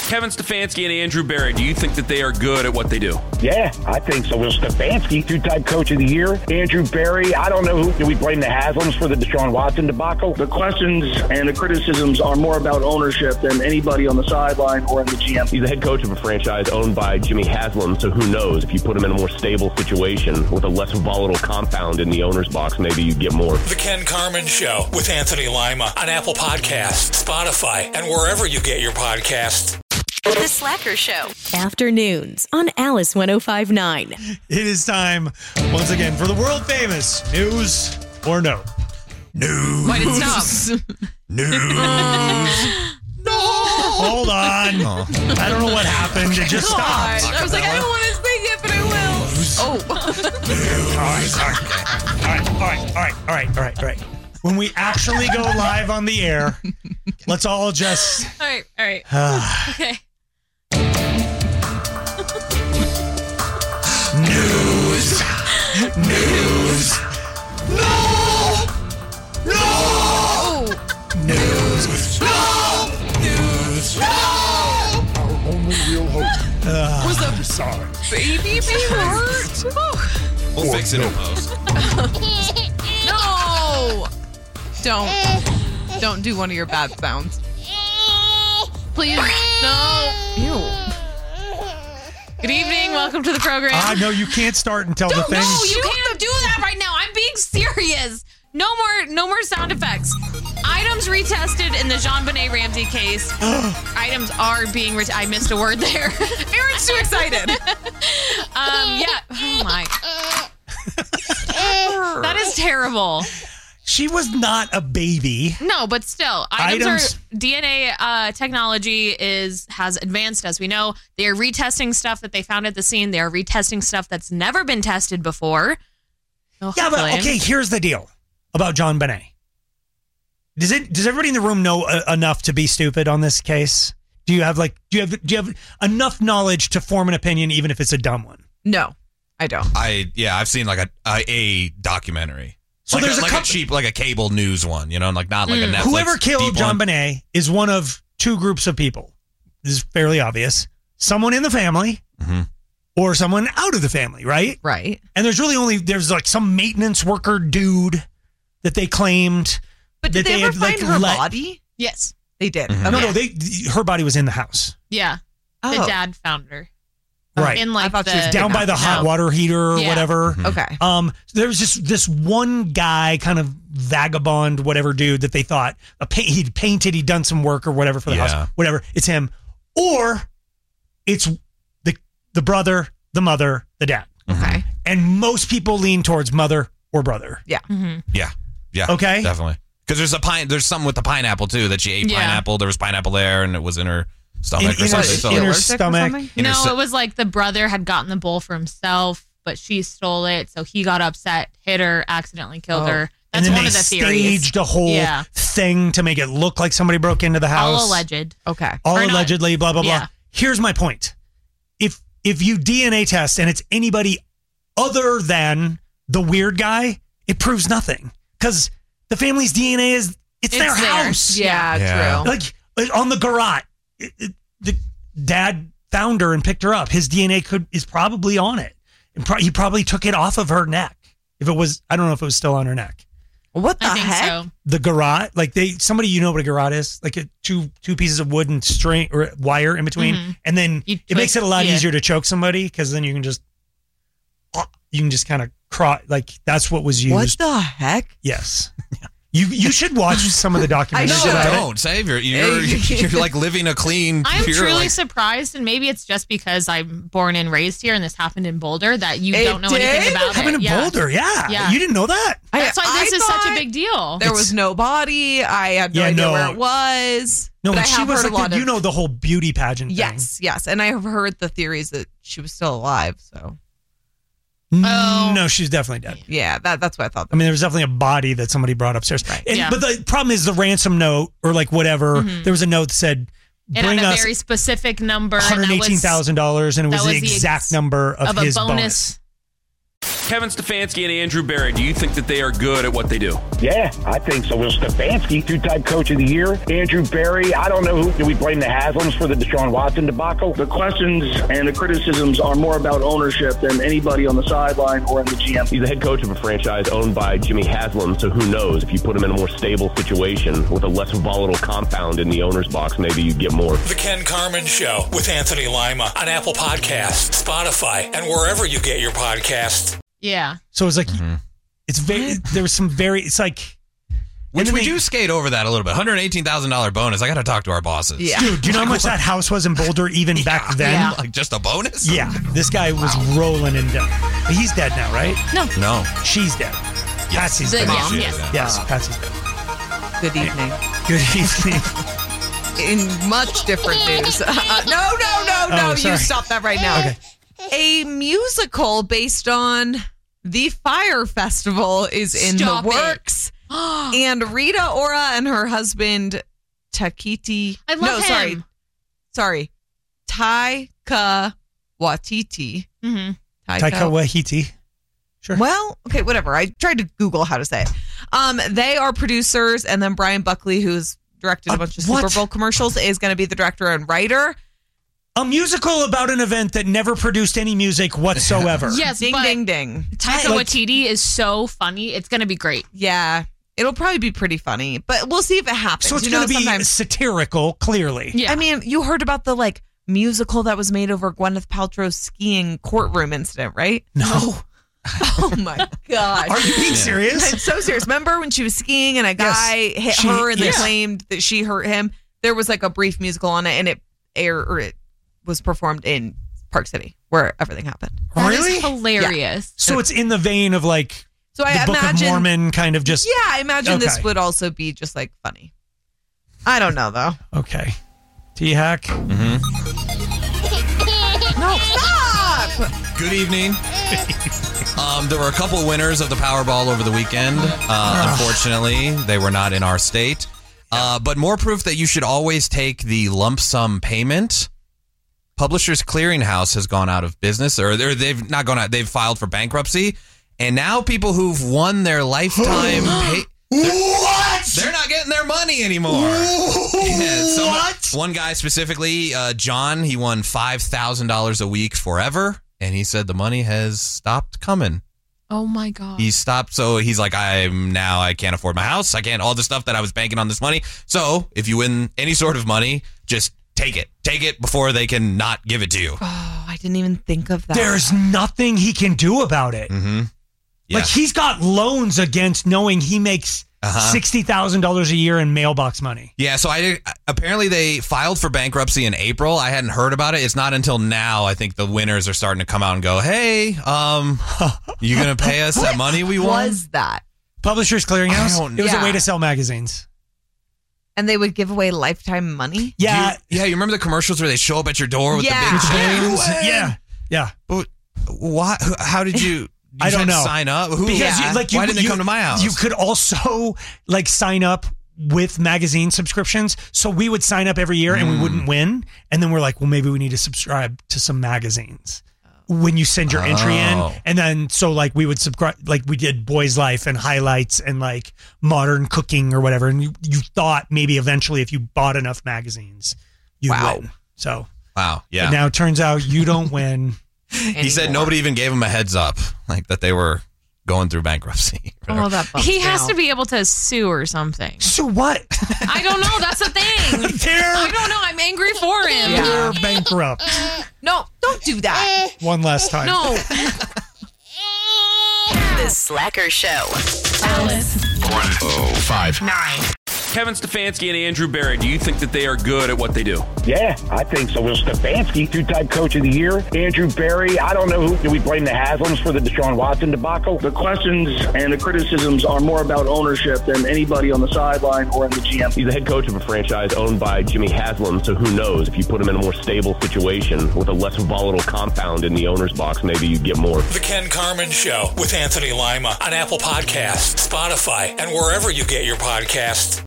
Kevin Stefanski and Andrew Berry, do you think that they are good at what they do? Yeah, I think so. Well, Stefanski, two-time coach of the year. Andrew Berry, I don't know who. Do we blame the Haslams for the Deshaun Watson debacle? The questions and the criticisms are more about ownership than anybody on the sideline or in the GM. He's the head coach of a franchise owned by Jimmy Haslam, so who knows? If you put him in a more stable situation with a less volatile compound in the owner's box, maybe you get more. The Ken Carman Show with Anthony Lima on Apple Podcasts, Spotify, and wherever you get your podcasts. The Slacker Show. Afternoons on Alice 105.9. It is time, once again, for the world famous News or No. News. Why did it stop? News. No. Hold on. Oh. I don't know what happened. It just stopped. I was like, I don't want to sing it, but I will. All right. When we actually go live on the air, let's all just... All right. Okay. News. No. News. Our only real hope. Was the sorry. baby hurt? We'll fix it in post. No! Don't do one of your bad sounds. Please. No. Ew. Good evening. Welcome to the program. No, you can't start until the thing. No, you can't do that right now. I'm being serious. No more sound effects. Items retested in the JonBenet Ramsey case. Items are being I missed a word there. Aaron's too excited. Yeah. Oh my. That is terrible. She was not a baby. No, but still, DNA technology has advanced, as we know. They are retesting stuff that they found at the scene. They are retesting stuff that's never been tested before. So yeah, but okay, here's the deal about JonBenet. Does everybody in the room know enough to be stupid on this case? Do you have enough knowledge to form an opinion, even if it's a dumb one? No, I don't. I've seen like a documentary. So there's a cable news one, not like a Netflix. Whoever killed JonBenet is one of two groups of people. This is fairly obvious. Someone in the family, or someone out of the family, right? Right. And there's like some maintenance worker dude that they claimed. But did they ever find her body? Yes, they did. Mm-hmm. Okay. No, her body was in the house. Yeah, the dad found her. Right. In like down by the hot water heater or whatever. Okay. There was just this one guy, kind of vagabond, whatever dude that they thought he'd painted, he'd done some work or whatever for the house. Whatever. It's him. Or it's the brother, the mother, the dad. Okay. And most people lean towards mother or brother. Yeah. Mm-hmm. Yeah. Okay. Definitely. Because there's something with the pineapple too, that she ate pineapple. There was pineapple there and it was in her stomach or something. In her stomach. No, it was like the brother had gotten the bowl for himself, but she stole it, so he got upset, hit her, accidentally killed her. That's one of the theories. They staged a whole thing to make it look like somebody broke into the house. All alleged. Okay. All allegedly, blah, blah, blah. Here's my point. If you DNA test and it's anybody other than the weird guy, it proves nothing. Because the family's DNA it's their house. Yeah, true. Like on the garage. The dad found her and picked her up. His DNA is probably on it. And he probably took it off of her neck. If it was, I don't know if it was still on her neck. What the heck? So. The garrote, somebody what a garrote is? Like two pieces of wood and string or wire in between. And then it makes it a lot easier to choke somebody because then you can just kind of that's what was used. What the heck? Yes. You should watch some of the documentaries. Don't save you're like living a clean. I'm truly surprised, and maybe it's just because I'm born and raised here, and this happened in Boulder that you don't know anything about. It happened in Boulder, yeah. You didn't know that. That's why this is such a big deal. There was no body. I had no idea where it was. No, but she was the whole beauty pageant thing. Yes, and I have heard the theories that she was still alive. So. No, she's definitely dead. Yeah, that's what I thought. I mean, there was definitely a body that somebody brought upstairs. Right. But the problem is the ransom note or whatever. Mm-hmm. There was a note that said, "Bring us a very specific number, $118,000," and it was the exact number of his bonus. Kevin Stefanski and Andrew Berry, do you think that they are good at what they do? Yeah, I think so. Will Stefanski, two-time coach of the year. Andrew Berry, I don't know who. Do we blame the Haslams for the Deshaun Watson debacle? The questions and the criticisms are more about ownership than anybody on the sideline or in the GM. He's the head coach of a franchise owned by Jimmy Haslam, so who knows? If you put him in a more stable situation with a less volatile compound in the owner's box, maybe you get more. The Ken Carman Show with Anthony Lima on Apple Podcasts, Spotify, and wherever you get your podcasts. Yeah. So it's like, it's very, there was some very, it's like. Which we do skate over that a little bit. $118,000 bonus. I got to talk to our bosses. Yeah. Dude, do you know how much that house was in Boulder even back then? Yeah. Like just a bonus? Yeah. This guy was rolling in dough. He's dead now, right? No. She's dead. Yes. Patsy's dead. Yes. Yes, Patsy's dead. Good evening. Good evening. In much different news. No. Oh, sorry. You stop that right now. Okay. A musical based on the Fire Festival is in Stop the it. works. And Rita Ora and her husband, Takiti. I love him. Sorry. Taika Waititi. Mm-hmm. Taika Waititi. Sure. Well, okay, whatever. I tried to Google how to say it. They are producers, and then Brian Buckley, who's directed a bunch of Super Bowl commercials, is going to be the director and writer. A musical about an event that never produced any music whatsoever. Yes, Ding, but ding, ding. Taika Waititi is so funny. It's going to be great. Yeah. It'll probably be pretty funny, but we'll see if it happens. So it's going to be satirical, clearly. Yeah. I mean, you heard about the musical that was made over Gwyneth Paltrow's skiing courtroom incident, right? No. Oh my God. Are you being serious? I'm so serious. Remember when she was skiing and a guy hit her and they claimed that she hurt him? There was a brief musical on it, and it was performed in Park City where everything happened. That Really? is hilarious. Yeah. So it's in the vein of so I the Book of imagine Mormon kind of just. Yeah, I imagine this Okay. would also be just funny. I don't know though. Okay. T-Hack. No, stop! Good evening. There were a couple winners of the Powerball over the weekend. Unfortunately, they were not in our state. But more proof that you should always take the lump sum payment. Publishers Clearinghouse has gone out of business, or they've not gone out. They've filed for bankruptcy, and now people who've won their lifetime they're not getting their money anymore. What? One guy specifically, John, he won $5,000 a week forever, and he said the money has stopped coming. Oh my God. He stopped, so he's like, I can't afford my house. I can't, all the stuff that I was banking on this money. So if you win any sort of money, just take it. Take it before they can not give it to you. Oh, I didn't even think of that. There's nothing he can do about it. Mm-hmm. Yeah. He's got loans against knowing he makes $60,000 a year in mailbox money. Yeah, so apparently they filed for bankruptcy in April. I hadn't heard about it. It's not until now I think the winners are starting to come out and go, hey, you going to pay us that money we won? What was that? Publishers Clearinghouse? It was a way Yeah. to sell magazines. And they would give away lifetime money? Yeah. You remember the commercials where they show up at your door with the big balloons? check? Yeah. But why? How did you... I don't know. Sign up? Because why didn't they come to my house? You could also sign up with magazine subscriptions. So we would sign up every year and we wouldn't win. And then we're like, well, maybe we need to subscribe to some magazines when you send your entry in. And then we would subscribe, we did Boys Life and Highlights and Modern Cooking or whatever. And you thought maybe eventually if you bought enough magazines, you'd win. So wow, yeah. But now it turns out you don't win. He said nobody even gave him a heads up, that they were going through bankruptcy. Oh, that bumps He me has out. to be able to sue or something. So what? I don't know. That's the thing. I don't know. I'm angry for him. You're bankrupt. No, don't do that. One last time. No. The Slacker Show. Alice. 105.9. Kevin Stefanski and Andrew Berry, do you think that they are good at what they do? Yeah, I think so. Will Stefanski, two-time coach of the year. Andrew Berry, I don't know who. Do we blame the Haslams for the Deshaun Watson debacle? The questions and the criticisms are more about ownership than anybody on the sideline or in the GM. He's the head coach of a franchise owned by Jimmy Haslam, so who knows? If you put him in a more stable situation with a less volatile compound in the owner's box, maybe you get more. The Ken Carman Show with Anthony Lima on Apple Podcasts, Spotify, and wherever you get your podcasts.